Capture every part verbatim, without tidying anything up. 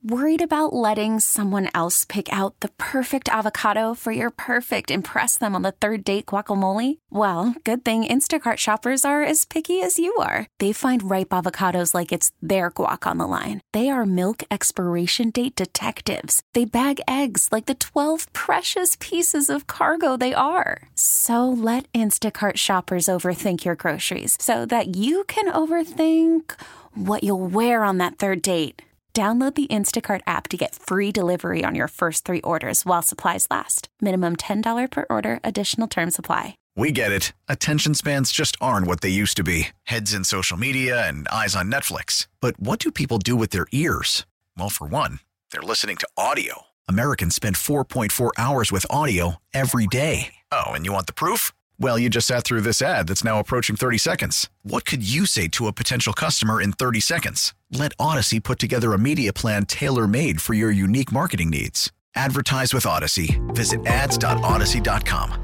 Worried about letting someone else pick out the perfect avocado for your perfect impress them on the third date guacamole? Well, good thing Instacart shoppers are as picky as you are. They find ripe avocados like it's their guac on the line. They are milk expiration date detectives. They bag eggs like the twelve precious pieces of cargo they are. So let Instacart shoppers overthink your groceries so that you can overthink what you'll wear on that third date. Download the Instacart app to get free delivery on your first three orders while supplies last. Minimum ten dollars per order. Additional terms apply. We get it. Attention spans just aren't what they used to be. Heads in social media and eyes on Netflix. But what do people do with their ears? Well, for one, they're listening to audio. Americans spend four point four hours with audio every day. Oh, and you want the proof? Well, you just sat through this ad that's now approaching thirty seconds. What could you say to a potential customer in thirty seconds? Let Odyssey put together a media plan tailor-made for your unique marketing needs. Advertise with Odyssey. Visit ads dot odyssey dot com.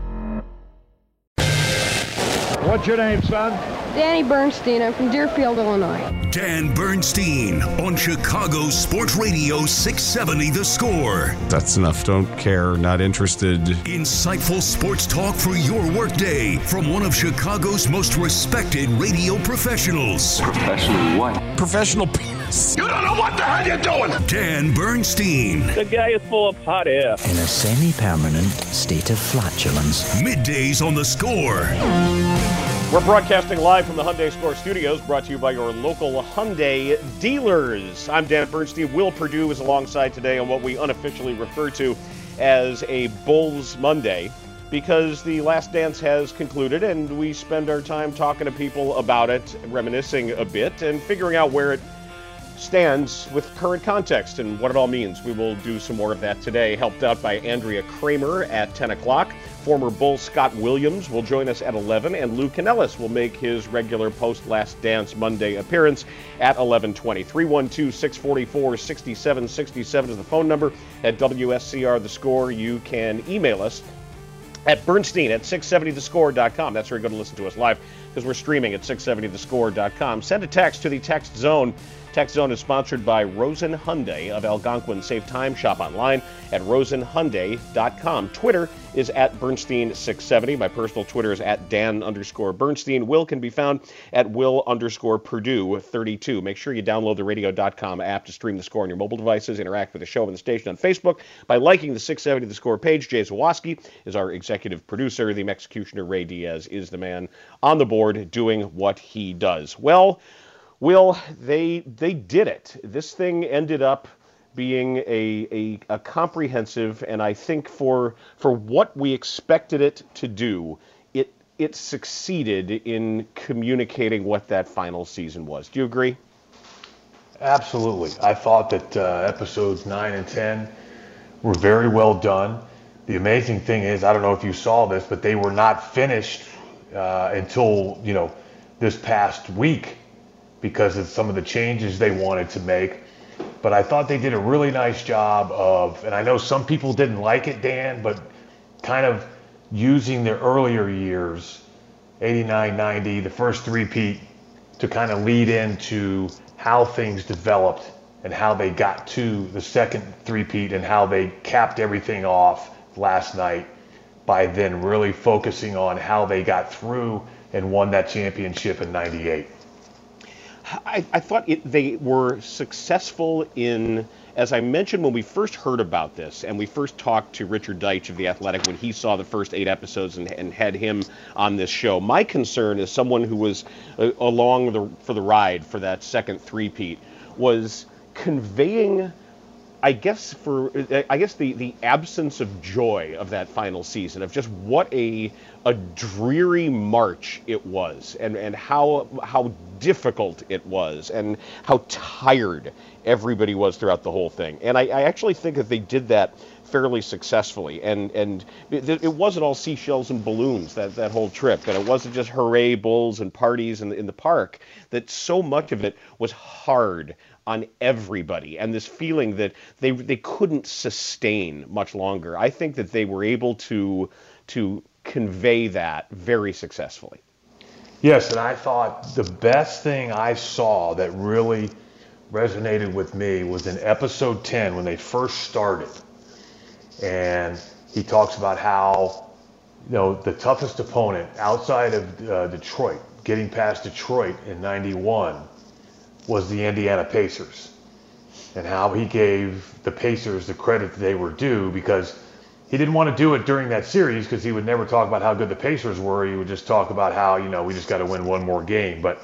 What's your name, son? Danny Bernstein. I'm from Deerfield, Illinois. Dan Bernstein on Chicago Sports Radio six seventy The Score. That's enough. Don't care. Not interested. Insightful sports talk for your workday from one of Chicago's most respected radio professionals. Professional what? Professional penis. You don't know what the hell you're doing. Dan Bernstein. The guy is full of hot air. In a semi-permanent state of flatulence. Middays on The Score. We're broadcasting live from the Hyundai Score Studios, brought to you by your local Hyundai dealers. I'm Dan Bernstein. Will Perdue is alongside today on what we unofficially refer to as a Bulls Monday, because the Last Dance has concluded, and we spend our time talking to people about it, reminiscing a bit, and figuring out where it stands with current context and what it all means. We will do some more of that today, helped out by Andrea Kramer at ten o'clock. Former Bull Scott Williams will join us at eleven, and Lou Canellis will make his regular post-Last Dance Monday appearance at eleven twenty. three one two, six four four, six seven six seven is the phone number. At W S C R The Score, you can email us at Bernstein at six seventy the score dot com. That's where you're going to listen to us live, because we're streaming at six seventy the score dot com. Send a text to the text zone. Text Zone is sponsored by Rosen Hyundai of Algonquin. Save time, shop online at rosen hyundai dot com. Twitter is at Bernstein six seventy. My personal Twitter is at Dan underscore Bernstein. Will can be found at Will underscore Perdue thirty-two. Make sure you download the radio dot com app to stream The Score on your mobile devices. Interact with the show and the station on Facebook by liking the six seventy The Score page. Jay Zawoski is our executive producer. The executioner, Ray Diaz, is the man on the board doing what he does. Well, Will, they they did it. This thing ended up being a, a a comprehensive, and I think for for what we expected it to do, it it succeeded in communicating what that final season was. Do you agree? Absolutely. I thought that uh, episodes nine and ten were very well done. The amazing thing is, I don't know if you saw this, but they were not finished uh, until, you know, this past week, because of some of the changes they wanted to make. But I thought they did a really nice job of, and I know some people didn't like it, Dan, but kind of using their earlier years, eighty-nine ninety, the first three-peat, to kind of lead into how things developed and how they got to the second three-peat and how they capped everything off last night by then really focusing on how they got through and won that championship in ninety-eight. I, I thought it, they were successful in, as I mentioned when we first heard about this, and we first talked to Richard Deitch of The Athletic when he saw the first eight episodes and, and had him on this show. My concern as someone who was uh, along the, for the ride for that second three-peat was conveying, I guess, for I guess the, the absence of joy of that final season, of just what a a dreary march it was, and, and how how difficult it was, and how tired everybody was throughout the whole thing. And I, I actually think that they did that fairly successfully, and and it, it wasn't all seashells and balloons, that, that whole trip, and it wasn't just hooray bulls and parties in, in the park, that so much of it was hard on everybody, and this feeling that they they couldn't sustain much longer. I think that they were able to to convey that very successfully. Yes, and I thought the best thing I saw that really resonated with me was in episode ten when they first started. And he talks about how, you know, the toughest opponent outside of uh, Detroit, getting past Detroit in ninety-one, was the Indiana Pacers. And how he gave the Pacers the credit that they were due, because he didn't want to do it during that series because he would never talk about how good the Pacers were. He would just talk about how, you know, we just got to win one more game. But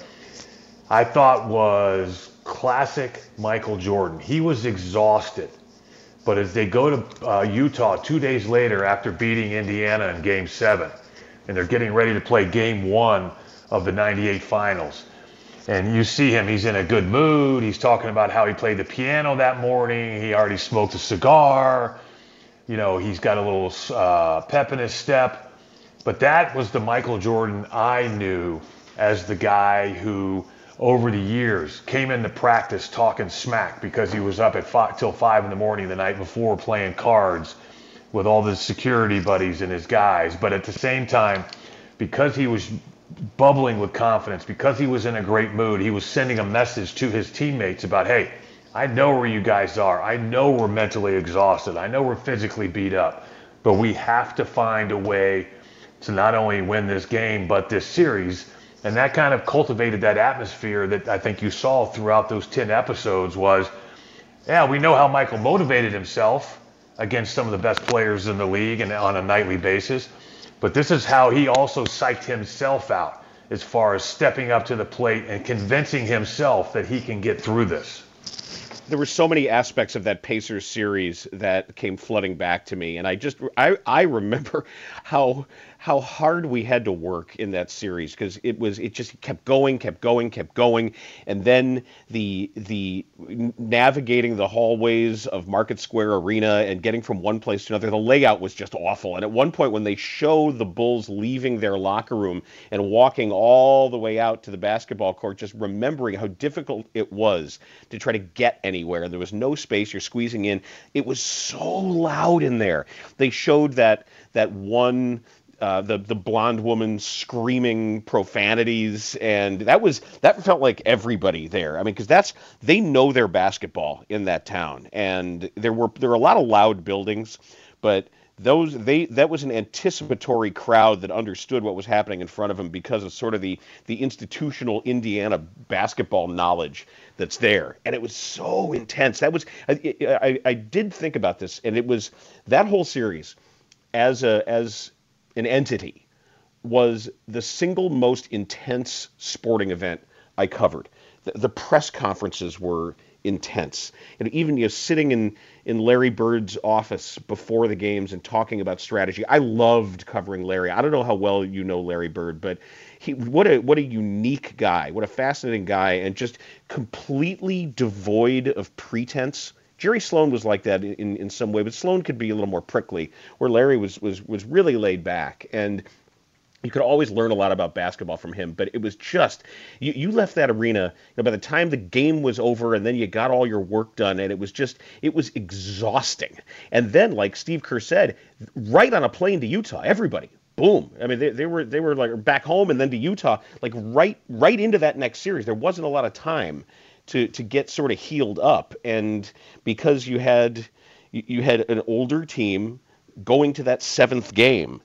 I thought was classic Michael Jordan. He was exhausted. But as they go to uh, Utah two days later after beating Indiana in Game seven, and they're getting ready to play Game one of the ninety-eight finals, and you see him, he's in a good mood. He's talking about how he played the piano that morning. He already smoked a cigar. You know, he's got a little uh, pep in his step. But that was the Michael Jordan I knew as the guy who, over the years, came into practice talking smack because he was up at five, till five in the morning the night before playing cards with all the security buddies and his guys. But at the same time, because he was bubbling with confidence, because he was in a great mood, he was sending a message to his teammates about, hey, I know where you guys are. I know we're mentally exhausted. I know we're physically beat up. But we have to find a way to not only win this game, but this series. And that kind of cultivated that atmosphere that I think you saw throughout those ten episodes was, yeah, we know how Michael motivated himself against some of the best players in the league and on a nightly basis. But this is how he also psyched himself out as far as stepping up to the plate and convincing himself that he can get through this. There were so many aspects of that Pacers series that came flooding back to me, and I just I I remember how how hard we had to work in that series, because it was it just kept going, kept going, kept going, and then the the navigating the hallways of Market Square Arena and getting from one place to another, the layout was just awful. And at one point when they show the Bulls leaving their locker room and walking all the way out to the basketball court, just remembering how difficult it was to try to get anywhere. There was no space, you're squeezing in. It was so loud in there. They showed that that one Uh, the the blonde woman screaming profanities, and that was that felt like everybody there. I mean, because that's they know their basketball in that town, and there were there were a lot of loud buildings, but those they that was an anticipatory crowd that understood what was happening in front of them because of sort of the the institutional Indiana basketball knowledge that's there, and it was so intense. That was I, I, I did think about this, and it was that whole series as a as an entity was the single most intense sporting event I covered. The, the press conferences were intense. And even, you know, sitting in, in Larry Bird's office before the games and talking about strategy. I loved covering Larry. I don't know how well you know Larry Bird, but he what a what a unique guy, what a fascinating guy, and just completely devoid of pretense. Jerry Sloan was like that in, in some way, but Sloan could be a little more prickly, where Larry was was was really laid back. And you could always learn a lot about basketball from him, but it was just, you, you left that arena, you know, by the time the game was over and then you got all your work done, and it was just, it was exhausting. And then, like Steve Kerr said, right on a plane to Utah, everybody, boom. I mean, they, they were they were like back home and then to Utah, like right right into that next series. There wasn't a lot of time to to get sort of healed up, and because you had you had an older team going to that seventh game,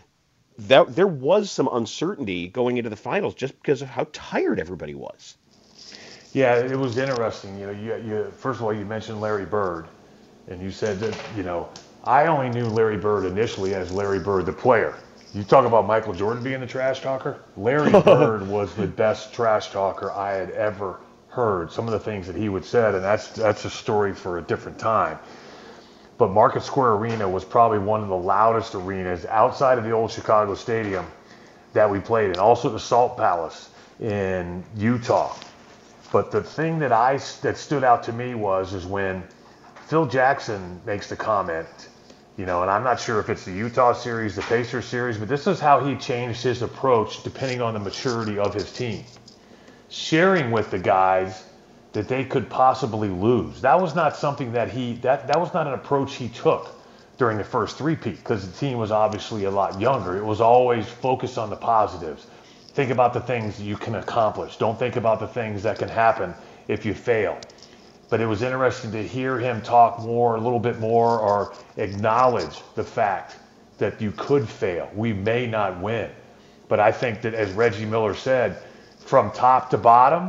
that there was some uncertainty going into the finals just because of how tired everybody was. Yeah, it was interesting. You know, you, you first of all, you mentioned Larry Bird, and you said that, you know, I only knew Larry Bird initially as Larry Bird, the player. You talk about Michael Jordan being the trash talker. Larry Bird was the best trash talker I had ever heard. Some of the things that he would said, and that's that's a story for a different time. But Market Square Arena was probably one of the loudest arenas outside of the old Chicago Stadium that we played in. Also the Salt Palace in Utah. But the thing that I that stood out to me was is when Phil Jackson makes the comment, you know, and I'm not sure if it's the Utah series, the Pacers series, but this is how he changed his approach depending on the maturity of his team. Sharing with the guys that they could possibly lose. That was not something that he, that, that was not an approach he took during the first three-peat, because the team was obviously a lot younger. It was always focused on the positives. Think about the things you can accomplish. Don't think about the things that can happen if you fail. but it was interesting to hear him talk more, a little bit more, or acknowledge the fact that you could fail. We may not win. But I think that, as Reggie Miller said, from top to bottom,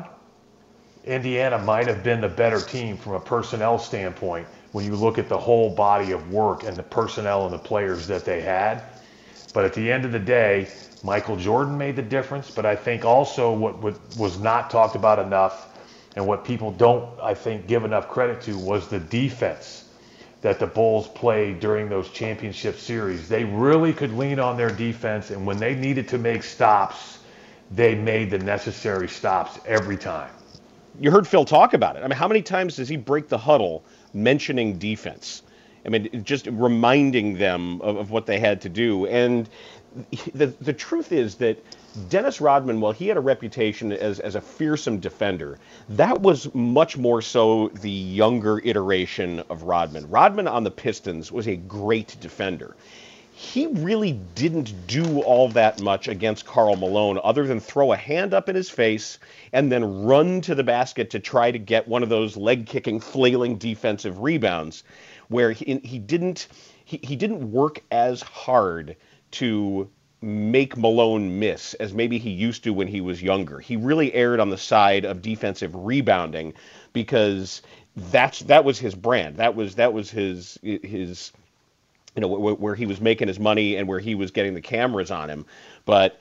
Indiana might have been the better team from a personnel standpoint when you look at the whole body of work and the personnel and the players that they had. But at the end of the day, Michael Jordan made the difference. But I think also what, what was not talked about enough, and what people don't, I think, give enough credit to, was the defense that the Bulls played during those championship series. They really could lean on their defense, and when they needed to make stops, they made the necessary stops every time. You heard Phil talk about it. I mean, how many times does he break the huddle mentioning defense? I mean, just reminding them of, of what they had to do. And the the truth is that Dennis Rodman, while he had a reputation as, as a fearsome defender, that was much more so the younger iteration of Rodman. Rodman on the Pistons was a great defender. He really didn't do all that much against Karl Malone other than throw a hand up in his face and then run to the basket to try to get one of those leg-kicking, flailing defensive rebounds where he, he didn't he, he didn't work as hard to make Malone miss as maybe he used to when he was younger. He really erred on the side of defensive rebounding because that's that was his brand. That was that was his his you know where, where he was making his money and where he was getting the cameras on him. But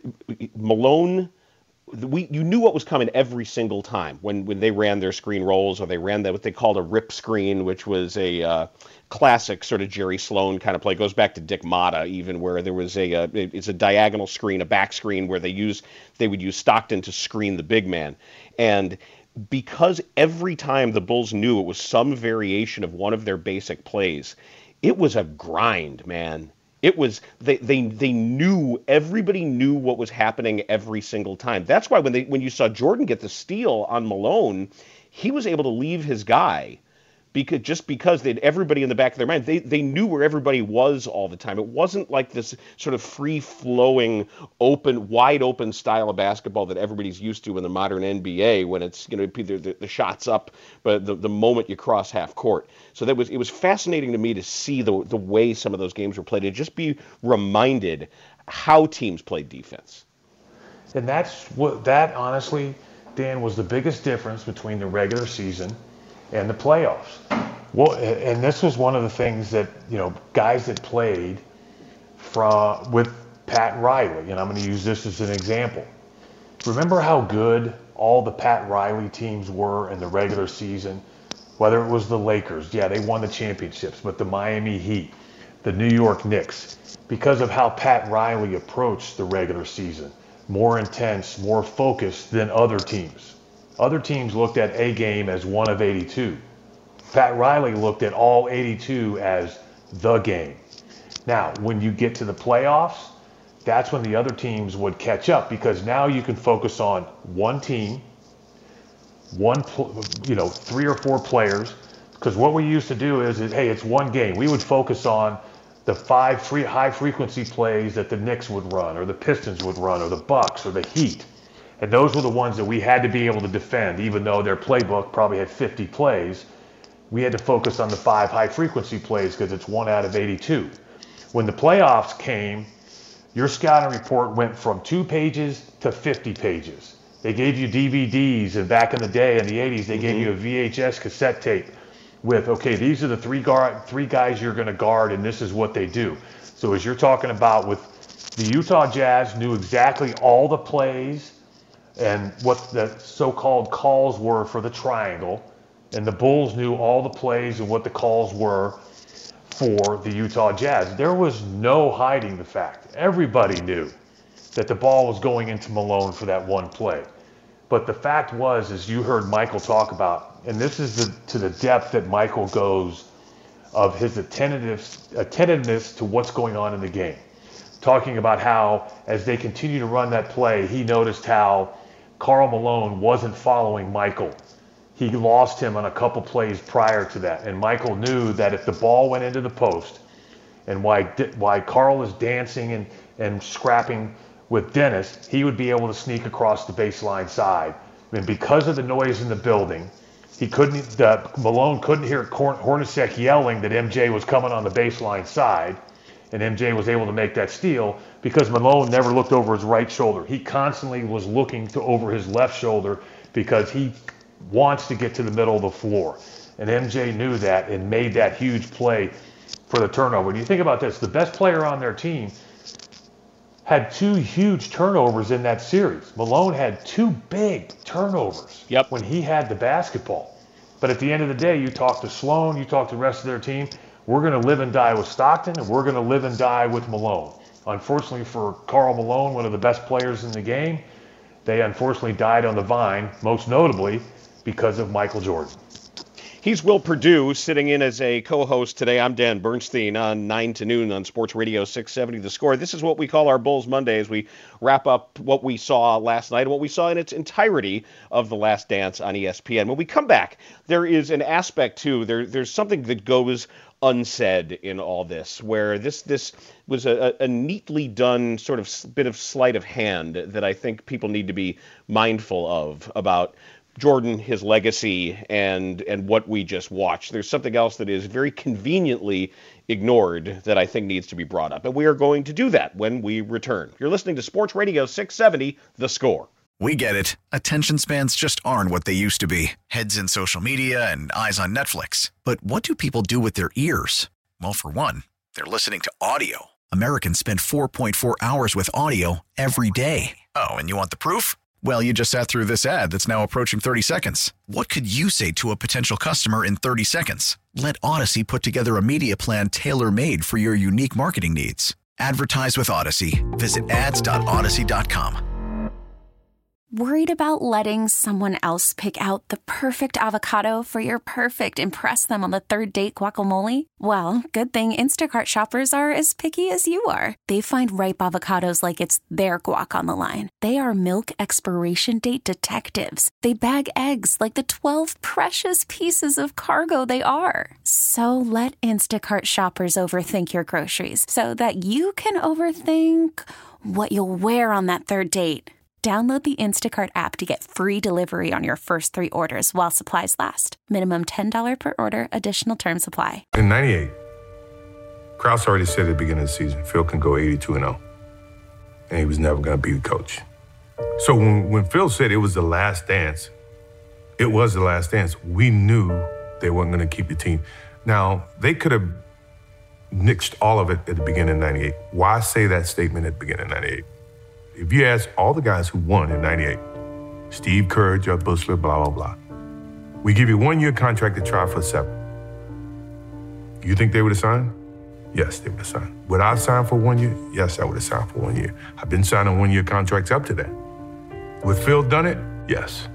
Malone, we you knew what was coming every single time when when they ran their screen rolls, or they ran that what they called a rip screen, which was a uh, classic sort of Jerry Sloan kind of play. It goes back to Dick Motta even, where there was a uh, it's a diagonal screen, a back screen, where they use they would use Stockton to screen the big man. And because every time the Bulls knew it was some variation of one of their basic plays, it was a grind, man. It was they they they knew everybody knew what was happening every single time. That's why when they when you saw Jordan get the steal on Malone, he was able to leave his guy because just because they everybody in the back of their mind, they they knew where everybody was all the time. It wasn't like this sort of free flowing, open, wide open style of basketball that everybody's used to in the modern N B A when it's you know the, the, the shots up, but the, the moment you cross half court. So that was it was fascinating to me to see the the way some of those games were played, and just be reminded how teams played defense. And that's what that honestly, Dan, was the biggest difference between the regular season and the playoffs. Well, and this was one of the things that, you know, guys that played from with Pat Riley, and I'm going to use this as an example. Remember how good all the Pat Riley teams were in the regular season? Whether it was the Lakers, yeah, they won the championships, but the Miami Heat, the New York Knicks, because of how Pat Riley approached the regular season, more intense, more focused than other teams. Other teams looked at a game as one of eighty-two. Pat Riley looked at all eighty-two as the game. Now, when you get to the playoffs, that's when the other teams would catch up, because now you can focus on one team, one, you know, three or four players. Because what we used to do is, is, hey, it's one game. We would focus on the five free, high-frequency plays that the Knicks would run, or the Pistons would run, or the Bucks, or the Heat. And those were the ones that we had to be able to defend, even though their playbook probably had fifty plays. We had to focus on the five high-frequency plays because it's one out of eighty-two. When the playoffs came, your scouting report went from two pages to fifty pages. They gave you D V Ds, and back in the day, in the eighties, they mm-hmm. gave you a V H S cassette tape with, okay, these are the three guard, three guys you're going to guard, and this is what they do. So as you're talking about with the Utah Jazz, knew exactly all the plays and what the so-called calls were for the triangle, and the Bulls knew all the plays and what the calls were for the Utah Jazz. There was no hiding the fact. Everybody knew that the ball was going into Malone for that one play. But the fact was, as you heard Michael talk about, and this is the, to the depth that Michael goes of his attentiveness, attentiveness to what's going on in the game. Talking about how, as they continue to run that play, he noticed how Karl Malone wasn't following Michael. He lost him on a couple plays prior to that. And Michael knew that if the ball went into the post, and why why Karl is dancing and, and scrapping with Dennis, he would be able to sneak across the baseline side. And because of the noise in the building, He couldn't, uh, Malone couldn't hear Hornacek yelling that M J was coming on the baseline side, and M J was able to make that steal because Malone never looked over his right shoulder. He constantly was looking to over his left shoulder because he wants to get to the middle of the floor. And M J knew that and made that huge play for the turnover. When you think about this, the best player on their team had two huge turnovers in that series. Malone had two big turnovers yep. when he had the basketball. But at the end of the day, you talk to Sloan, you talk to the rest of their team, we're going to live and die with Stockton, and we're going to live and die with Malone. Unfortunately for Karl Malone, one of the best players in the game, they unfortunately died on the vine, most notably because of Michael Jordan. He's Will Perdue, sitting in as a co-host today. I'm Dan Bernstein on nine to noon on Sports Radio six seventy The Score. This is what we call our Bulls Monday as we wrap up what we saw last night and what we saw in its entirety of The Last Dance on E S P N. When we come back, there is an aspect, too. There, there's something that goes unsaid in all this, where this this was a, a neatly done sort of bit of sleight of hand that I think people need to be mindful of about Jordan, his legacy, and and what we just watched. There's something else that is very conveniently ignored that I think needs to be brought up, and we are going to do that when we return. You're listening to Sports Radio six seventy, The Score. We get it. Attention spans just aren't what they used to be. Heads in social media and eyes on Netflix. But what do people do with their ears? Well, for one, they're listening to audio. Americans spend four point four hours with audio every day. Oh, and you want the proof? Well, you just sat through this ad that's now approaching thirty seconds. What could you say to a potential customer in thirty seconds? Let Odyssey put together a media plan tailor-made for your unique marketing needs. Advertise with Odyssey. Visit ads dot odyssey dot com. Worried about letting someone else pick out the perfect avocado for your perfect impress them on the third date guacamole? Well, good thing Instacart shoppers are as picky as you are. They find ripe avocados like it's their guac on the line. They are milk expiration date detectives. They bag eggs like the twelve precious pieces of cargo they are. So let Instacart shoppers overthink your groceries so that you can overthink what you'll wear on that third date. Download the Instacart app to get free delivery on your first three orders while supplies last. Minimum ten dollars per order. Additional terms apply. In ninety-eight, Krause already said at the beginning of the season, Phil can go eighty-two and oh. And he was never going to be the coach. So when, when Phil said it was the last dance, it was the last dance. We knew they weren't going to keep the team. Now, they could have nixed all of it at the beginning of ninety-eight. Why say that statement at the beginning of ninety-eight? If you ask all the guys who won in ninety-eight, Steve Kerr, Judd Bushler, blah, blah, blah, we give you a one-year contract to try for seven. You think they would have signed? Yes, they would have signed. Would I sign for one year? Yes, I would have signed for one year. I've been signing one-year contracts up to that. Would Phil done it? Yes.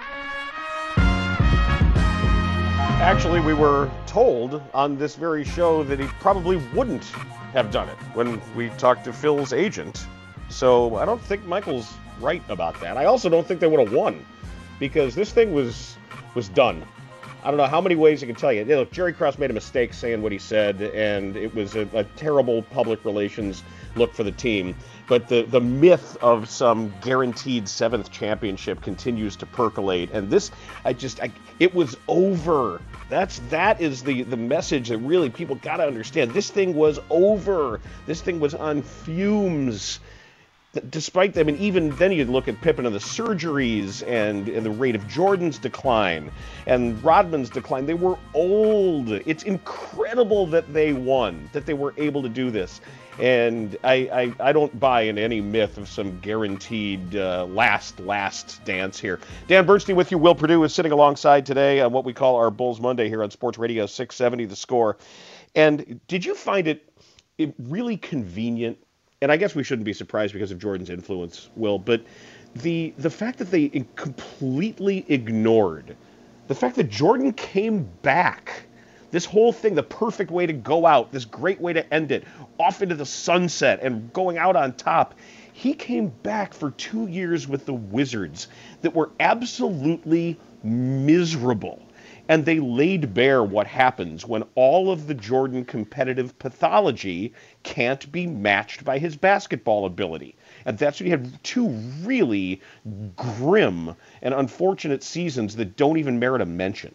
Actually, we were told on this very show that he probably wouldn't have done it when we talked to Phil's agent. So I don't think Michael's right about that. I also don't think they would have won because this thing was was done. I don't know how many ways I can tell you. You know, Jerry Krause made a mistake saying what he said, and it was a, a terrible public relations look for the team. But the, the myth of some guaranteed seventh championship continues to percolate. And this, I just, I, it was over. That's, that is the, the message that really people got to understand. This thing was over. This thing was on fumes. Despite them, and even then you'd look at Pippen and the surgeries and, and the rate of Jordan's decline and Rodman's decline. They were old. It's incredible that they won, that they were able to do this. And I, I, I don't buy in any myth of some guaranteed uh, last, last dance here. Dan Bernstein with you. Will Perdue is sitting alongside today on what we call our Bulls Monday here on Sports Radio six seventy The Score. And did you find it, it really convenient? And I guess we shouldn't be surprised because of Jordan's influence, Will, but the the fact that they completely ignored the fact that Jordan came back, this whole thing, the perfect way to go out, this great way to end it, off into the sunset and going out on top, he came back for two years with the Wizards that were absolutely miserable. And they laid bare what happens when all of the Jordan competitive pathology can't be matched by his basketball ability. And that's when you had two really grim and unfortunate seasons that don't even merit a mention.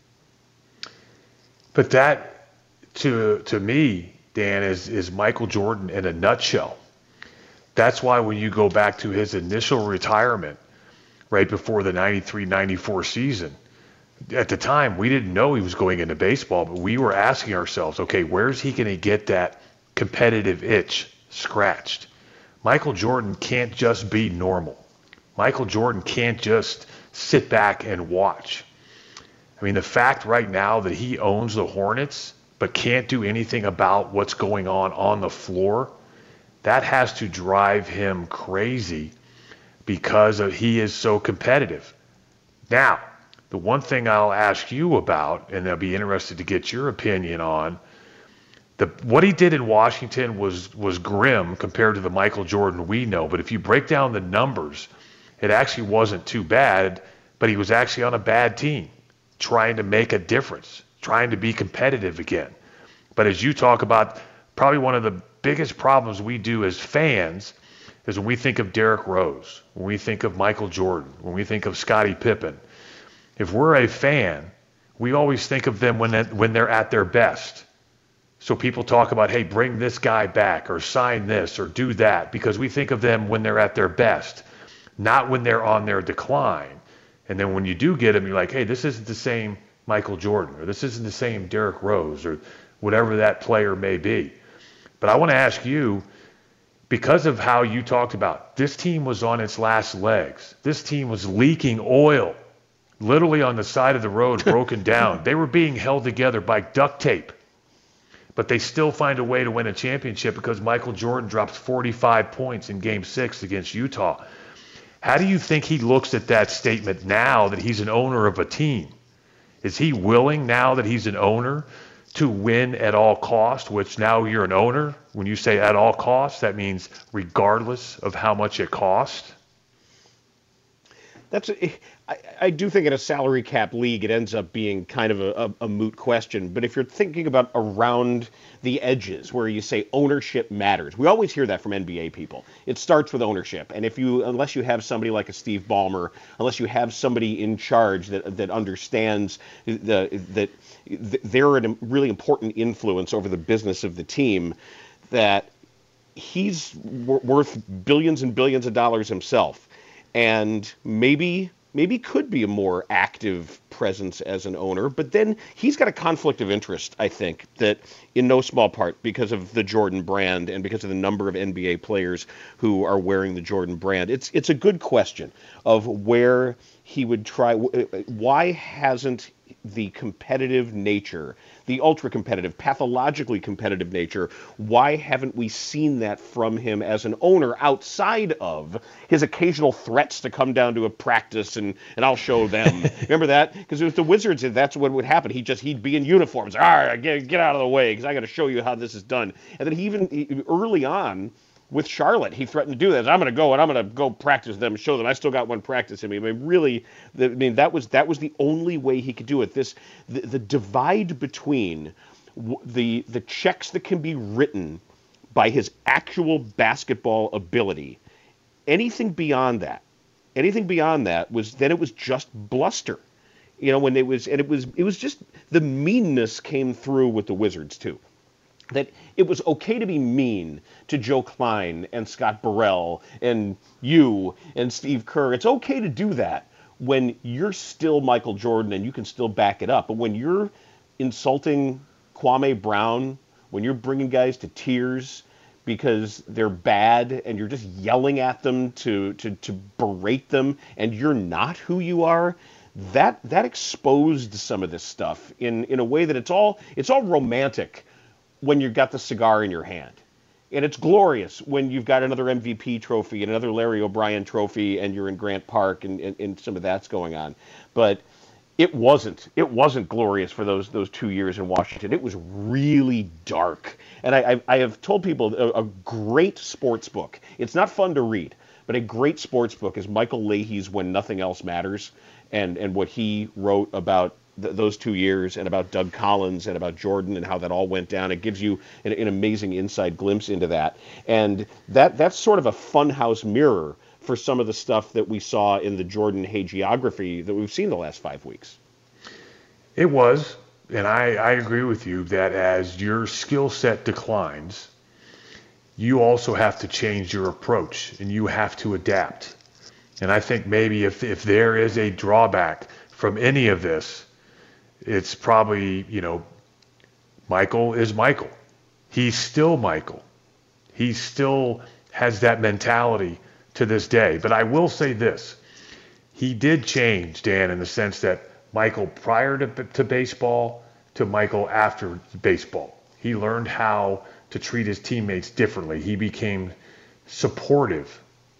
But that, to to me, Dan, is, is Michael Jordan in a nutshell. That's why when you go back to his initial retirement, right before the ninety-three ninety-four season, at the time, we didn't know he was going into baseball, but we were asking ourselves, okay, where's he going to get that competitive itch scratched? Michael Jordan can't just be normal. Michael Jordan can't just sit back and watch. I mean, the fact right now that he owns the Hornets but can't do anything about what's going on on the floor, that has to drive him crazy because of, he is so competitive. Now, the one thing I'll ask you about, and I'll be interested to get your opinion on, the what he did in Washington was was grim compared to the Michael Jordan we know. But if you break down the numbers, it actually wasn't too bad, but he was actually on a bad team, trying to make a difference, trying to be competitive again. But as you talk about, probably one of the biggest problems we do as fans is when we think of Derrick Rose, when we think of Michael Jordan, when we think of Scottie Pippen. If we're a fan, we always think of them when they, when they're at their best. So people talk about, hey, bring this guy back or sign this or do that, because we think of them when they're at their best, not when they're on their decline. And then when you do get them, you're like, hey, this isn't the same Michael Jordan, or this isn't the same Derrick Rose, or whatever that player may be. But I want to ask you, because of how you talked about, this team was on its last legs. This team was leaking oil, literally on the side of the road, broken down. They were being held together by duct tape. But they still find a way to win a championship because Michael Jordan drops forty-five points in Game six against Utah. How do you think he looks at that statement now that he's an owner of a team? Is he willing, now that he's an owner, to win at all cost, which now you're an owner? When you say at all costs, that means regardless of how much it costs? That's a, I, I do think in a salary cap league, it ends up being kind of a, a, a moot question. But if you're thinking about around the edges where you say ownership matters, we always hear that from N B A people. It starts with ownership. And if you, unless you have somebody like a Steve Ballmer, unless you have somebody in charge that that understands the that they're a really important influence over the business of the team, that he's w- worth billions and billions of dollars himself. And maybe maybe could be a more active presence as an owner, but then he's got a conflict of interest, I think, that in no small part because of the Jordan brand and because of the number of N B A players who are wearing the Jordan brand. It's it's a good question of where he would try. Why hasn't the competitive nature, the ultra-competitive, pathologically competitive nature, why haven't we seen that from him as an owner outside of his occasional threats to come down to a practice and, and I'll show them? Remember that? Because it was the Wizards, that's what would happen. He just, he'd be in uniforms. All right, get, get out of the way because I got to show you how this is done. And then he even, he, early on, with Charlotte, he threatened to do that. I'm going to go and I'm going to go practice them and show them I still got one practice in me. I mean, really, the, I mean, that was that was the only way he could do it. This the, the divide between w- the the checks that can be written by his actual basketball ability, anything beyond that, anything beyond that was then it was just bluster. You know, when it was and it was it was just the meanness came through with the Wizards too. That it was okay to be mean to Joe Klein and Scott Burrell and you and Steve Kerr. It's okay to do that when you're still Michael Jordan and you can still back it up. But when you're insulting Kwame Brown, when you're bringing guys to tears because they're bad and you're just yelling at them to, to, to berate them and you're not who you are, that that exposed some of this stuff in, in a way that it's all it's all romantic when you've got the cigar in your hand. And it's glorious when you've got another M V P trophy and another Larry O'Brien trophy and you're in Grant Park and, and, and some of that's going on. But it wasn't. It wasn't glorious for those those two years in Washington. It was really dark. And I, I, I have told people a, a great sports book. It's not fun to read, but a great sports book is Michael Leahy's When Nothing Else Matters and, and what he wrote about th- those two years and about Doug Collins and about Jordan and how that all went down. It gives you an, an amazing inside glimpse into that. And that that's sort of a funhouse mirror for some of the stuff that we saw in the Jordan hagiography that we've seen the last five weeks. It was, and I, I agree with you that as your skill set declines, you also have to change your approach and you have to adapt. And I think maybe if, if there is a drawback from any of this, it's probably, you know, Michael is Michael. He's still Michael. He still has that mentality to this day. But I will say this. He did change, Dan, in the sense that Michael prior to, to baseball to Michael after baseball. He learned how to treat his teammates differently. He became supportive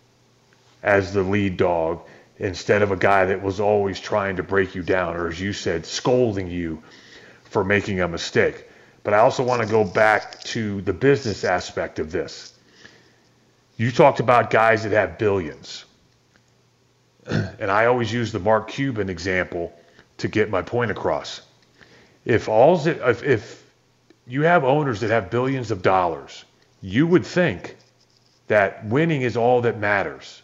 as the lead dog instead of a guy that was always trying to break you down, or as you said, scolding you for making a mistake. But I also want to go back to the business aspect of this. You talked about guys that have billions. And I always use the Mark Cuban example to get my point across. If all's it, if, if you have owners that have billions of dollars, you would think that winning is all that matters.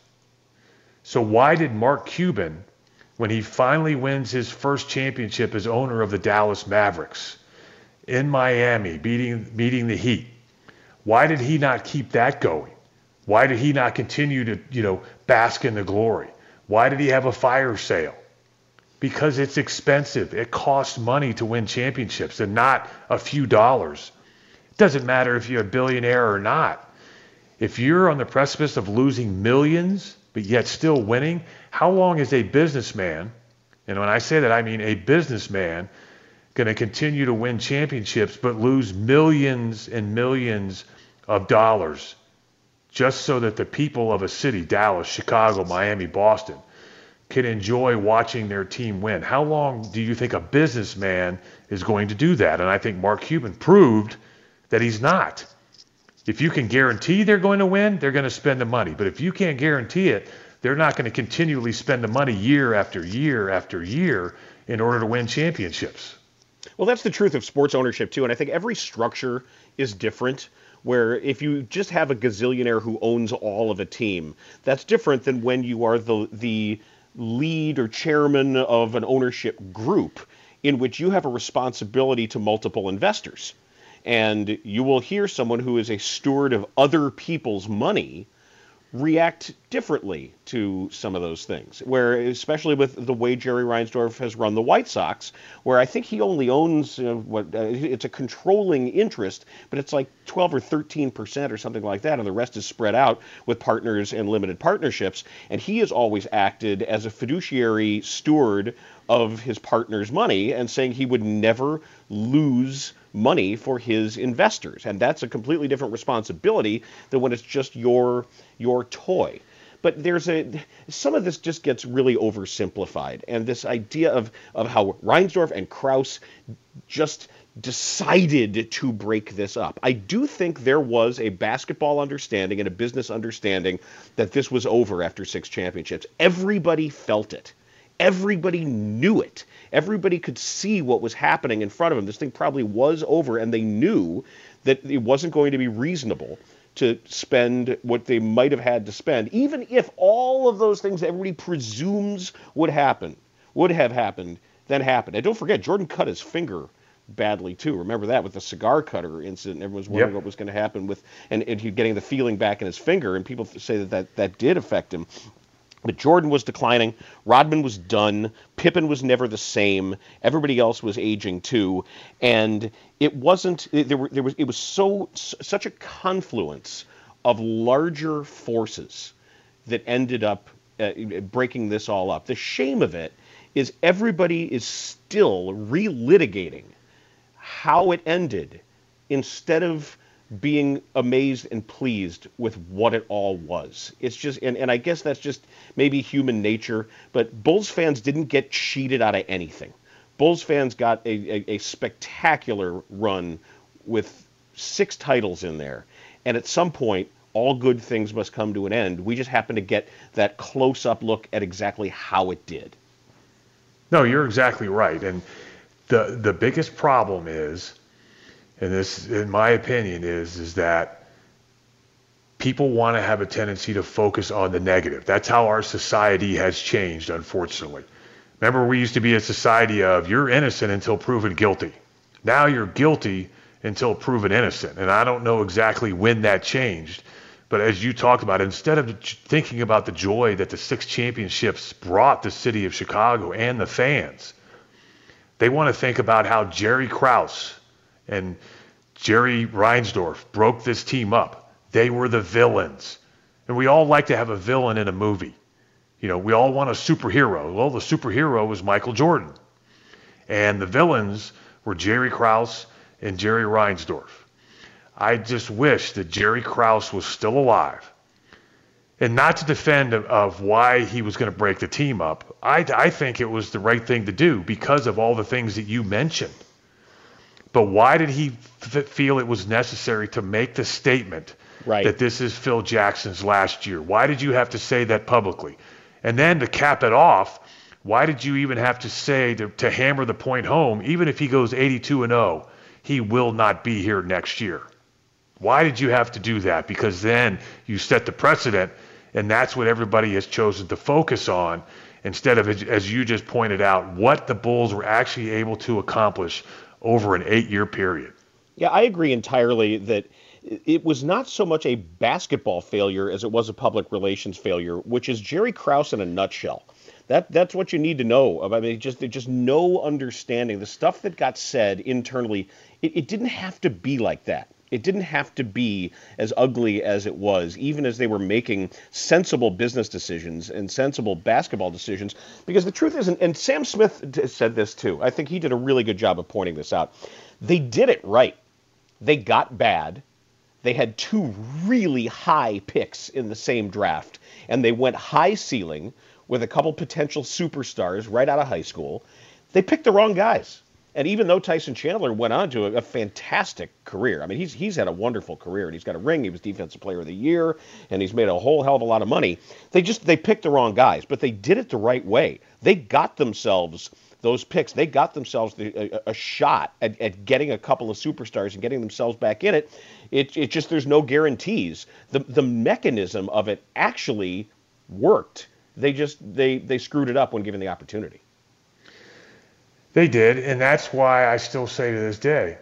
So why did Mark Cuban, when he finally wins his first championship as owner of the Dallas Mavericks in Miami, beating beating the Heat, why did he not keep that going? Why did he not continue to, you know, bask in the glory? Why did he have a fire sale? Because it's expensive. It costs money to win championships and not a few dollars. It doesn't matter if you're a billionaire or not. If you're on the precipice of losing millions, but yet still winning, how long is a businessman, and when I say that I mean a businessman, going to continue to win championships but lose millions and millions of dollars just so that the people of a city, Dallas, Chicago, Miami, Boston, can enjoy watching their team win? How long do you think a businessman is going to do that? And I think Mark Cuban proved that he's not. If you can guarantee they're going to win, they're going to spend the money. But if you can't guarantee it, they're not going to continually spend the money year after year after year in order to win championships. Well, that's the truth of sports ownership, too. And I think every structure is different, where if you just have a gazillionaire who owns all of a team, that's different than when you are the the lead or chairman of an ownership group in which you have a responsibility to multiple investors. And you will hear someone who is a steward of other people's money react differently to some of those things, where especially with the way Jerry Reinsdorf has run the White Sox, where I think he only owns you know, what uh, it's a controlling interest, but it's like twelve or thirteen percent or something like that, and the rest is spread out with partners and limited partnerships. And he has always acted as a fiduciary steward of his partner's money and saying he would never lose money for his investors. And that's a completely different responsibility than when it's just your your toy. But there's a some of this just gets really oversimplified, and this idea of of how Reinsdorf and Krause just decided to break this up. I do think there was a basketball understanding and a business understanding that this was over after six championships. Everybody felt it. Everybody knew it. Everybody could see what was happening in front of them. This thing probably was over, and they knew that it wasn't going to be reasonable to spend what they might have had to spend, even if all of those things that everybody presumes would happen, would have happened, then happened. And don't forget, Jordan cut his finger badly too. Remember that with the cigar cutter incident. Everyone was wondering yep. what was going to happen with, and, and he getting the feeling back in his finger, and people say that that, that did affect him. But Jordan was declining, Rodman was done, Pippen was never the same, everybody else was aging too, and it wasn't, there were, there was, it was so, such a confluence of larger forces that ended up uh, breaking this all up. The shame of it is everybody is still relitigating how it ended instead of being amazed and pleased with what it all was. It's just, and, and I guess that's just maybe human nature, but Bulls fans didn't get cheated out of anything. Bulls fans got a, a, a spectacular run with six titles in there. And at some point, all good things must come to an end. We just happen to get that close-up look at exactly how it did. No, you're exactly right. And the the biggest problem is, and this, in my opinion, is is that people want to have a tendency to focus on the negative. That's how our society has changed, unfortunately. Remember, we used to be a society of you're innocent until proven guilty. Now you're guilty until proven innocent. And I don't know exactly when that changed. But as you talked about, instead of thinking about the joy that the six championships brought the city of Chicago and the fans, they want to think about how Jerry Krause and Jerry Reinsdorf broke this team up. They were the villains. And we all like to have a villain in a movie. You know, we all want a superhero. Well, the superhero was Michael Jordan. And the villains were Jerry Krause and Jerry Reinsdorf. I just wish that Jerry Krause was still alive. And not to defend of, of why he was going to break the team up. I, I think it was the right thing to do because of all the things that you mentioned. But why did he f- feel it was necessary to make the statement right. that this is Phil Jackson's last year? Why did you have to say that publicly? And then to cap it off, why did you even have to say, to, to hammer the point home, even if he goes eighty-two and oh, he will not be here next year? Why did you have to do that? Because then you set the precedent, and that's what everybody has chosen to focus on, instead of, as you just pointed out, what the Bulls were actually able to accomplish over an eight-year period. Yeah, I agree entirely that it was not so much a basketball failure as it was a public relations failure, which is Jerry Krause in a nutshell. That that's what you need to know. I mean, just just no understanding. The stuff that got said internally, it, it didn't have to be like that. It didn't have to be as ugly as it was, even as they were making sensible business decisions and sensible basketball decisions. Because the truth is, and, and Sam Smith said this too, I think he did a really good job of pointing this out. They did it right. They got bad. They had two really high picks in the same draft, and they went high ceiling with a couple potential superstars right out of high school. They picked the wrong guys. And even though Tyson Chandler went on to a, a fantastic career, I mean, he's he's had a wonderful career, and he's got a ring. He was Defensive Player of the Year, and he's made a whole hell of a lot of money. They just they picked the wrong guys, but they did it the right way. They got themselves those picks. They got themselves the, a, a shot at, at getting a couple of superstars and getting themselves back in it. It it just there's no guarantees. The the mechanism of it actually worked. They just they they screwed it up when given the opportunity. They did, and that's why I still say to this day,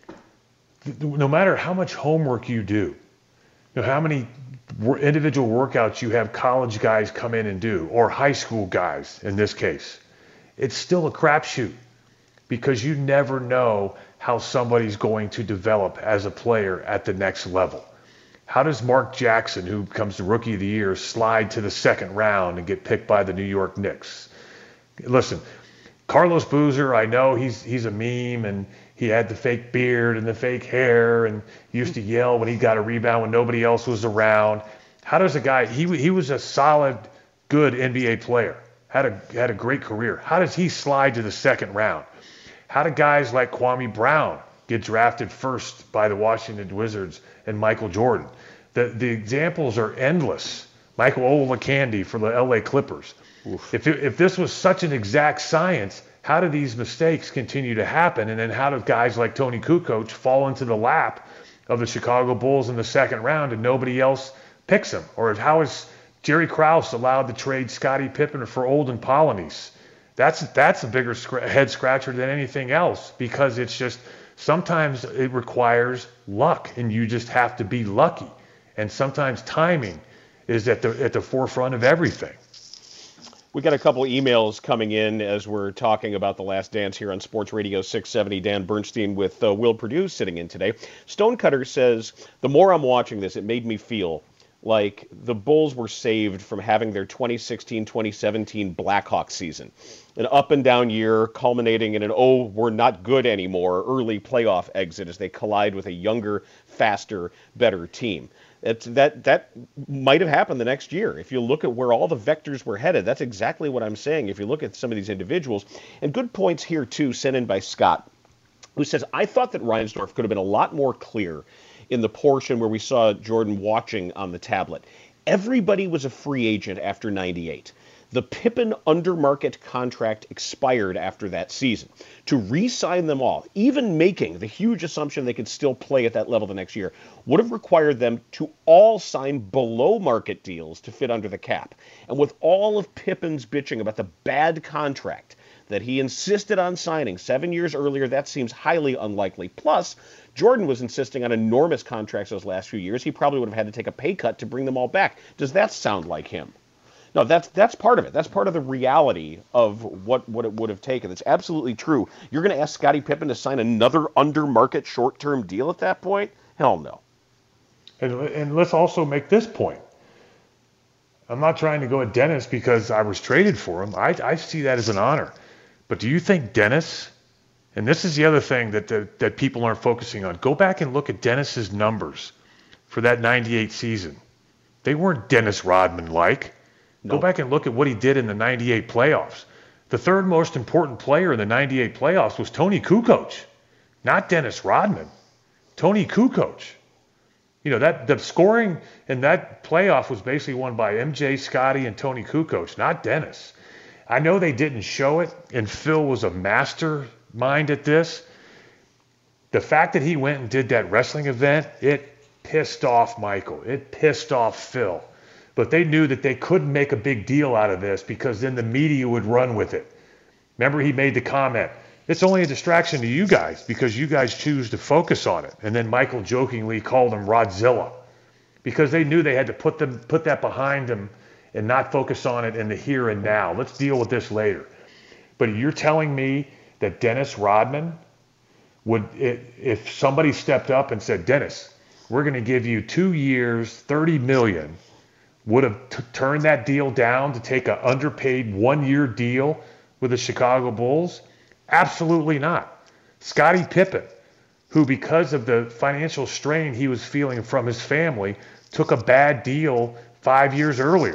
no matter how much homework you do, you know, how many individual workouts you have college guys come in and do, or high school guys in this case, it's still a crapshoot because you never know how somebody's going to develop as a player at the next level. How does Mark Jackson, who becomes the Rookie of the Year, slide to the second round and get picked by the New York Knicks? Listen, Carlos Boozer, I know he's he's a meme, and he had the fake beard and the fake hair and used to yell when he got a rebound when nobody else was around. How does a guy, he he was a solid, good N B A player, had a had a great career. How does he slide to the second round? How do guys like Kwame Brown get drafted first by the Washington Wizards and Michael Jordan? The the examples are endless. Michael Olowokandi for the L A Clippers. Oof. If it, if this was such an exact science, how do these mistakes continue to happen? And then how do guys like Tony Kukoc fall into the lap of the Chicago Bulls in the second round and nobody else picks him? Or how is Jerry Krause allowed to trade Scottie Pippen for Olden Polynice? That's that's a bigger scr- head scratcher than anything else, because it's just sometimes it requires luck, and you just have to be lucky. And sometimes timing is at the at the forefront of everything. We got a couple emails coming in as we're talking about The Last Dance here on Sports Radio six seventy. Dan Bernstein with uh, Will Perdue sitting in today. Stonecutter says, the more I'm watching this, it made me feel like the Bulls were saved from having their twenty sixteen twenty seventeen Blackhawks season. An up and down year culminating in an, oh, we're not good anymore, early playoff exit as they collide with a younger, faster, better team. It's, that that might have happened the next year. If you look at where all the vectors were headed, that's exactly what I'm saying. If you look at some of these individuals, and good points here too, sent in by Scott, who says, I thought that Reinsdorf could have been a lot more clear in the portion where we saw Jordan watching on the tablet. Everybody was a free agent after ninety-eight. The Pippen undermarket contract expired after that season. To re-sign them all, even making the huge assumption they could still play at that level the next year, would have required them to all sign below-market deals to fit under the cap. And with all of Pippen's bitching about the bad contract that he insisted on signing seven years earlier, that seems highly unlikely. Plus, Jordan was insisting on enormous contracts those last few years. He probably would have had to take a pay cut to bring them all back. Does that sound like him? No, that's that's part of it. That's part of the reality of what, what it would have taken. It's absolutely true. You're going to ask Scottie Pippen to sign another under-market short-term deal at that point? Hell no. And, and let's also make this point. I'm not trying to go at Dennis because I was traded for him. I, I see that as an honor. But do you think Dennis, and this is the other thing that, that, that people aren't focusing on, go back and look at Dennis's numbers for that ninety-eight season. They weren't Dennis Rodman-like. Go back and look at what he did in the ninety-eight playoffs. The third most important player in the ninety-eight playoffs was Tony Kukoc, not Dennis Rodman. Tony Kukoc. You know, that the scoring in that playoff was basically won by M J, Scotty, and Tony Kukoc, not Dennis. I know they didn't show it, and Phil was a mastermind at this. The fact that he went and did that wrestling event, it pissed off Michael. It pissed off Phil. But they knew that they couldn't make a big deal out of this because then the media would run with it. Remember, he made the comment, it's only a distraction to you guys because you guys choose to focus on it. And then Michael jokingly called him Rodzilla because they knew they had to put them put that behind them and not focus on it in the here and now. Let's deal with this later. But you're telling me that Dennis Rodman would, if somebody stepped up and said, Dennis, we're going to give you two years, thirty million dollars, would have t- turned that deal down to take an underpaid one-year deal with the Chicago Bulls? Absolutely not. Scottie Pippen, who because of the financial strain he was feeling from his family, took a bad deal five years earlier.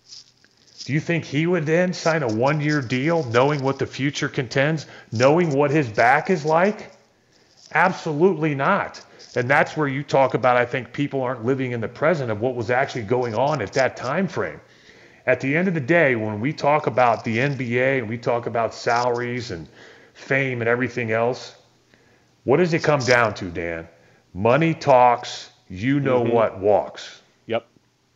Do you think he would then sign a one-year deal knowing what the future contends, knowing what his back is like? Absolutely not. And that's where you talk about, I think people aren't living in the present of what was actually going on at that time frame. At the end of the day, when we talk about the N B A and we talk about salaries and fame and everything else, what does it come down to, Dan? Money talks, you know mm-hmm. what walks. Yep.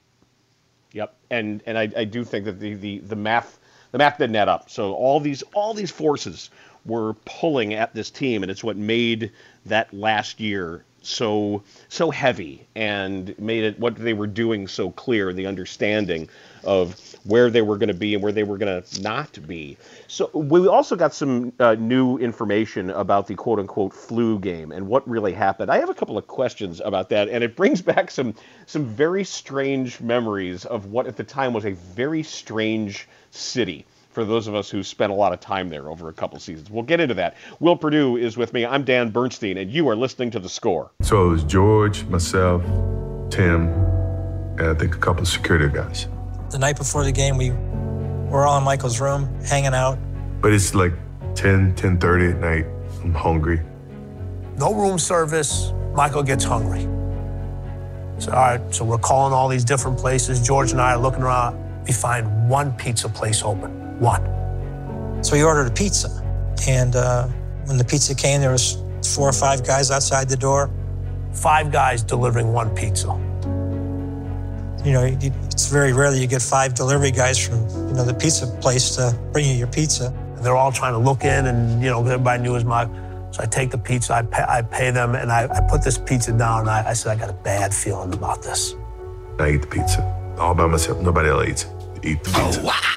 Yep. And and I, I do think that the, the, the math the math didn't add up. So all these all these forces were pulling at this team, and it's what made that last year so so heavy and made it what they were doing so clear, the understanding of where they were going to be and where they were going to not be. So we also got some uh, new information about the quote-unquote flu game and what really happened. I have a couple of questions about that, and it brings back some some very strange memories of what at the time was a very strange city for those of us who spent a lot of time there over a couple seasons. We'll get into that. Will Perdue is with me. I'm Dan Bernstein, and you are listening to The Score. So it was George, myself, Tim, and I think a couple of security guys. The night before the game, we were all in Michael's room, hanging out. But it's like ten, ten thirty at night. I'm hungry. No room service. Michael gets hungry. So, all right, so we're calling all these different places. George and I are looking around. We find one pizza place open. One. So we ordered a pizza. And uh, when the pizza came, there was four or five guys outside the door. Five guys delivering one pizza. You know, it's very rare that you get five delivery guys from, you know, the pizza place to bring you your pizza. And they're all trying to look in, and, you know, everybody knew it was my. So I take the pizza, I pay, I pay them, and I, I put this pizza down, and I, I said, I got a bad feeling about this. I eat the pizza all by myself. Nobody else eats. Eat the pizza. Oh,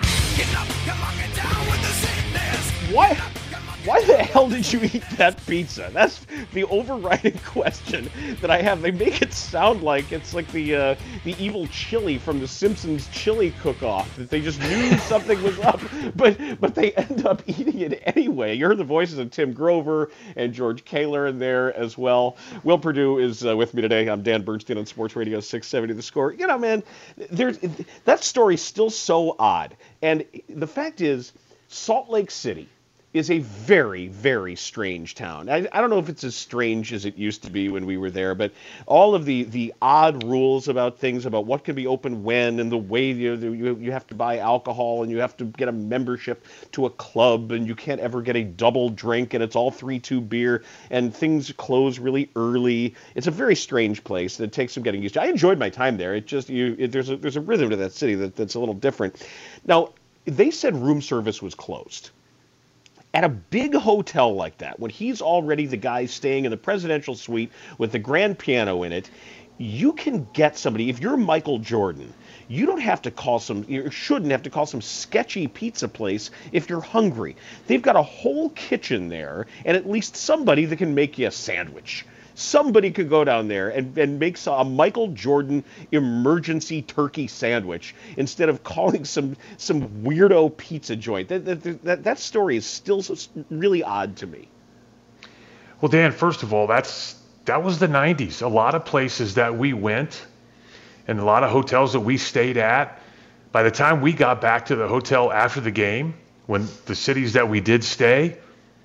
Why, why the hell did you eat that pizza? That's the overriding question that I have. They make it sound like it's like the uh, the evil chili from the Simpsons chili cook-off, that they just knew something was up, but but they end up eating it anyway. You heard the voices of Tim Grover and George Kaler in there as well. Will Perdue is uh, with me today. I'm Dan Bernstein on Sports Radio six seventy The Score. You know, man, there's that story's still so odd. And the fact is, Salt Lake City is a very, very strange town. I, I don't know if it's as strange as it used to be when we were there, but all of the, the odd rules about things, about what can be open when, and the way you, you you have to buy alcohol, and you have to get a membership to a club, and you can't ever get a double drink, and it's all three two beer, and things close really early. It's a very strange place that takes some getting used to. I enjoyed my time there. It just you it, there's a there's a rhythm to that city that, that's a little different. Now, they said room service was closed. At a big hotel like that, when he's already the guy staying in the presidential suite with the grand piano in it, you can get somebody. If you're Michael Jordan, you don't have to call some, you shouldn't have to call some sketchy pizza place if you're hungry. They've got a whole kitchen there, and at least somebody that can make you a sandwich. Somebody could go down there and, and make a Michael Jordan emergency turkey sandwich instead of calling some some weirdo pizza joint. That that, that, that story is still really odd to me. Well, Dan, first of all, that's that was the nineties. A lot of places that we went and a lot of hotels that we stayed at, by the time we got back to the hotel after the game, when the cities that we did stay,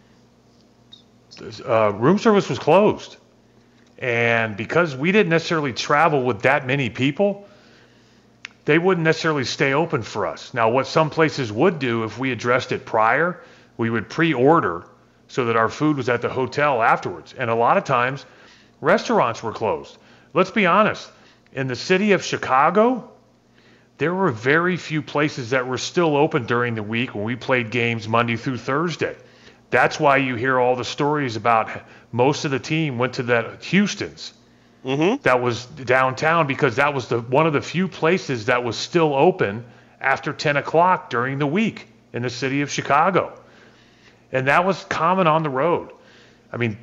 uh, room service was closed. And because we didn't necessarily travel with that many people, they wouldn't necessarily stay open for us. Now, what some places would do if we addressed it prior, we would pre-order so that our food was at the hotel afterwards. And a lot of times, restaurants were closed. Let's be honest. In the city of Chicago, there were very few places that were still open during the week when we played games Monday through Thursday. That's why you hear all the stories about most of the team went to that Houston's. Mm-hmm. That was downtown because that was the one of the few places that was still open after ten o'clock during the week in the city of Chicago. And that was common on the road. I mean,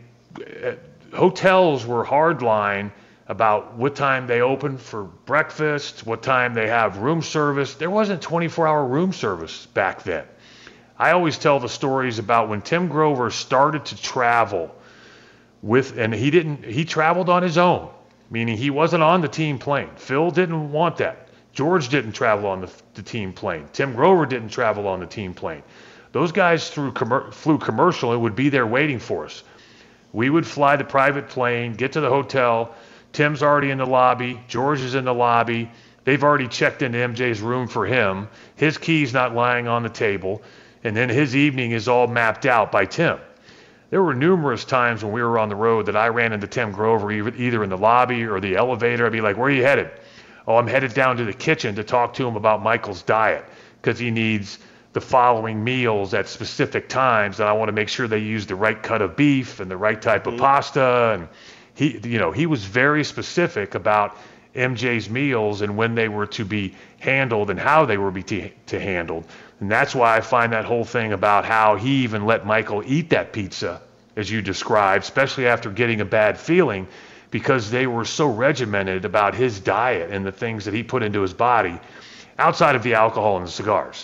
hotels were hardline about what time they open for breakfast, what time they have room service. There wasn't twenty-four hour room service back then. I always tell the stories about when Tim Grover started to travel with, and he didn't, he traveled on his own, meaning he wasn't on the team plane. Phil didn't want that. George didn't travel on the, the team plane. Tim Grover didn't travel on the team plane. Those guys threw, com- flew commercial and would be there waiting for us. We would fly the private plane, get to the hotel. Tim's already in the lobby. George is in the lobby. They've already checked into M J's room for him. His key's not lying on the table. And then his evening is all mapped out by Tim. There were numerous times when we were on the road that I ran into Tim Grover either in the lobby or the elevator. I'd be like, where are you headed? Oh, I'm headed down to the kitchen to talk to him about Michael's diet because he needs the following meals at specific times, and I want to make sure they use the right cut of beef and the right type of mm-hmm. pasta. And he, you know, he was very specific about M J's meals and when they were to be handled and how they were be to, to handled. And that's why I find that whole thing about how he even let Michael eat that pizza, as you described, especially after getting a bad feeling, because they were so regimented about his diet and the things that he put into his body outside of the alcohol and the cigars.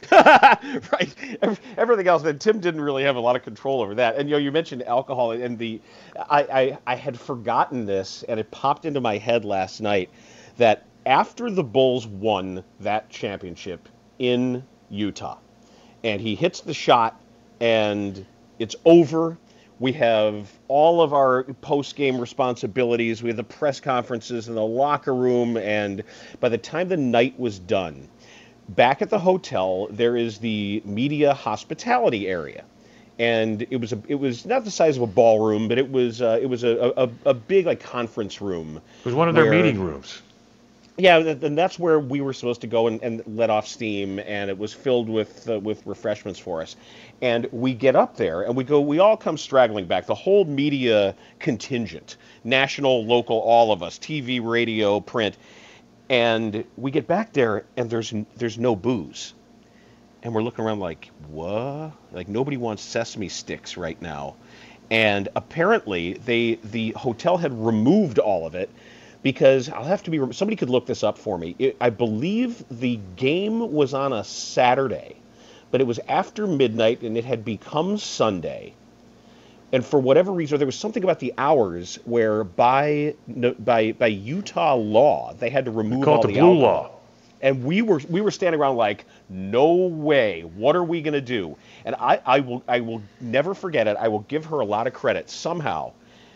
Right. Everything else, then Tim didn't really have a lot of control over that. And you know, you mentioned alcohol, and the I, I, I had forgotten this, and it popped into my head last night that after the Bulls won that championship in Utah, and he hits the shot, and it's over. We have all of our post-game responsibilities. We have the press conferences in the locker room, and by the time the night was done, back at the hotel, there is the media hospitality area, and it was a, it was not the size of a ballroom, but it was uh, it was a, a a big like conference room. It was one of their where, meeting rooms. Yeah, and that's where we were supposed to go and, and let off steam, and it was filled with uh, with refreshments for us. And we get up there, and we go. We all come straggling back. The whole media contingent, national, local, all of us, T V, radio, print. And we get back there, and there's there's no booze. And we're looking around like, what? Like, nobody wants sesame sticks right now. And apparently, they the hotel had removed all of it because I'll have to be, somebody could look this up for me. It, I believe the game was on a Saturday, but it was after midnight, and it had become Sunday. And for whatever reason, there was something about the hours where by by by Utah law, they had to remove all the alcohol. They call it the blue law. And we were we were standing around like, no way, what are we going to do? And I, I will I will never forget it. I will give her a lot of credit. Somehow,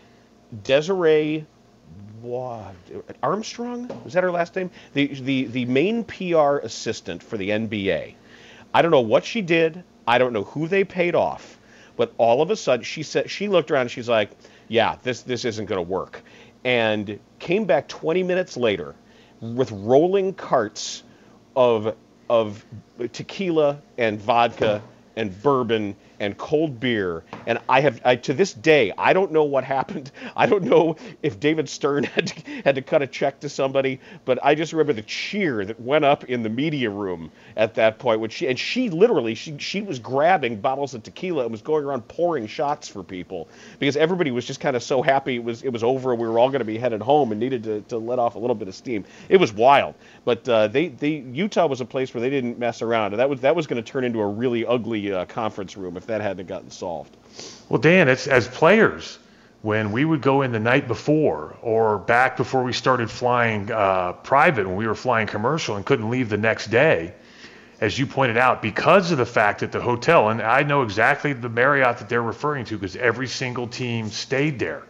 Desiree what, Armstrong? Was that her last name? The, the, the main P R assistant for the N B A. I don't know what she did. I don't know who they paid off. But all of a sudden, she said she looked around and she's like, yeah, this, this isn't going to work. And came back twenty minutes later with rolling carts of of tequila and vodka and bourbon and cold beer. And I have, I, to this day, I don't know what happened. I don't know if David Stern had to, had to cut a check to somebody, but I just remember the cheer that went up in the media room at that point. When she, and she literally, she, she was grabbing bottles of tequila and was going around pouring shots for people because everybody was just kind of so happy it was, it was over. We were all going to be headed home and needed to, to let off a little bit of steam. It was wild, but uh, they, they, Utah was a place where they didn't mess around. And that was, that was going to turn into a really ugly uh, conference room if that hadn't gotten solved. Well, Dan, it's as players, when we would go in the night before or back before we started flying uh, private, when we were flying commercial and couldn't leave the next day, as you pointed out, because of the fact that the hotel, and I know exactly the Marriott that they're referring to because every single team stayed there,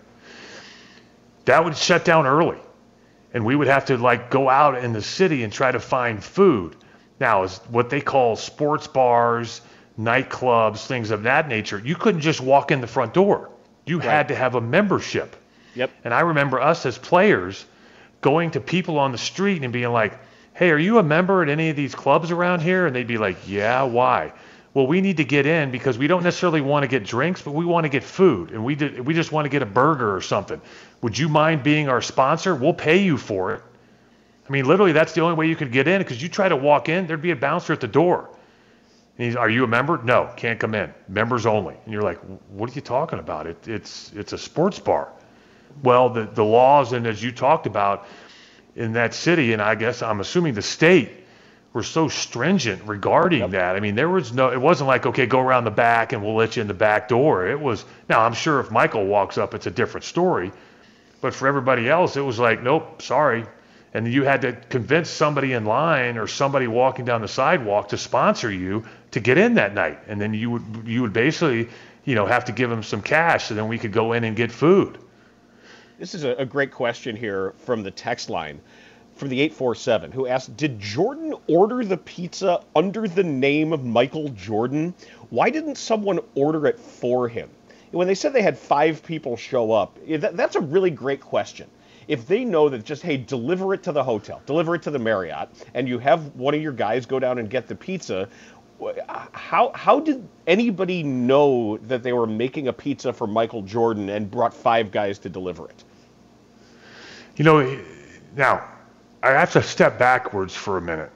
that would shut down early. And we would have to like go out in the city and try to find food. Now, is what they call sports bars, nightclubs, things of that nature, you couldn't just walk in the front door. You right. had to have a membership. Yep. And I remember us as players going to people on the street and being like, hey, are you a member at any of these clubs around here? And they'd be like, yeah, why? Well, we need to get in because we don't necessarily want to get drinks, but we want to get food. And we did, we just want to get a burger or something. Would you mind being our sponsor? We'll pay you for it. I mean, literally, that's the only way you could get in because you try to walk in, there'd be a bouncer at the door. And he's, are you a member? No, can't come in. Members only. And you're like, what are you talking about? It, it's it's a sports bar. Well, the, the laws, and as you talked about in that city, and I guess I'm assuming the state, were so stringent regarding yep. that. I mean, there was no, it wasn't like, okay, go around the back and we'll let you in the back door. It was, now I'm sure if Michael walks up, it's a different story. But for everybody else, it was like, nope, sorry. And you had to convince somebody in line or somebody walking down the sidewalk to sponsor you to get in that night. And then you would you would basically, you know, have to give them some cash so then we could go in and get food. This is a, a great question here from the text line from the eight four seven who asked, did Jordan order the pizza under the name of Michael Jordan? Why didn't someone order it for him? When they said they had five people show up, that, that's a really great question. If they know that just, hey, deliver it to the hotel, deliver it to the Marriott, and you have one of your guys go down and get the pizza, how how did anybody know that they were making a pizza for Michael Jordan and brought five guys to deliver it? You know, now, I have to step backwards for a minute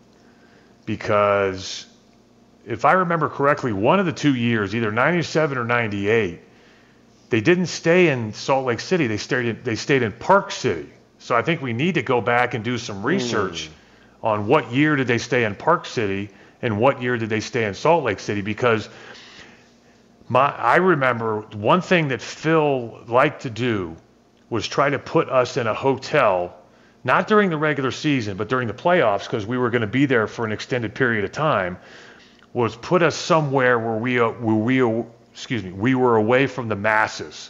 because if I remember correctly, one of the two years, either ninety-seven or ninety-eight, they didn't stay in Salt Lake City. They stayed in, they stayed in Park City. So I think we need to go back and do some research mm. on what year did they stay in Park City and what year did they stay in Salt Lake City. Because my I remember one thing that Phil liked to do was try to put us in a hotel, not during the regular season, but during the playoffs, because we were going to be there for an extended period of time, was put us somewhere where we uh, where we excuse me, we were away from the masses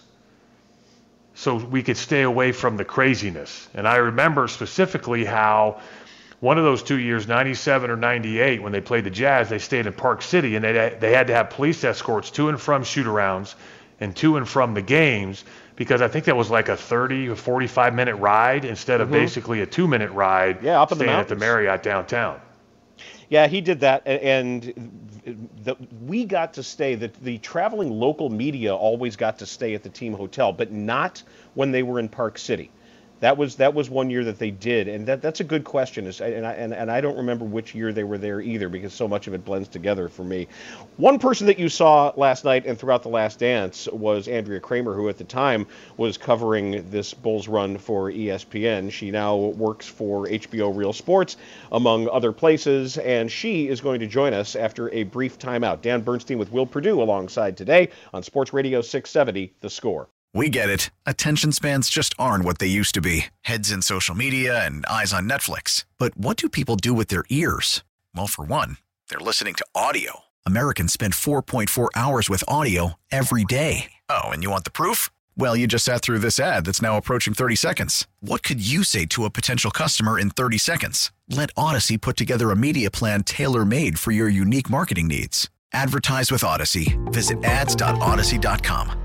so we could stay away from the craziness. And I remember specifically how one of those two years, ninety-seven or ninety-eight, when they played the Jazz, they stayed in Park City and they they had to have police escorts to and from shoot-arounds and to and from the games because I think that was like a thirty or forty-five minute ride instead of mm-hmm. basically a two minute ride yeah, up in staying the at the Marriott downtown. Yeah, he did that, and the, we got to stay, the, the traveling local media always got to stay at the team hotel, but not when they were in Park City. That was that was one year that they did, and that that's a good question, and I, and, and I don't remember which year they were there either because so much of it blends together for me. One person that you saw last night and throughout the Last Dance was Andrea Kramer, who at the time was covering this Bulls run for E S P N. She now works for H B O Real Sports, among other places, and she is going to join us after a brief timeout. Dan Bernstein with Will Perdue alongside today on Sports Radio six seventy, The Score. We get it. Attention spans just aren't what they used to be. Heads in social media and eyes on Netflix. But what do people do with their ears? Well, for one, they're listening to audio. Americans spend four point four hours with audio every day. Oh, and you want the proof? Well, you just sat through this ad that's now approaching thirty seconds. What could you say to a potential customer in thirty seconds? Let Odyssey put together a media plan tailor-made for your unique marketing needs. Advertise with Odyssey. Visit ads dot odyssey dot com.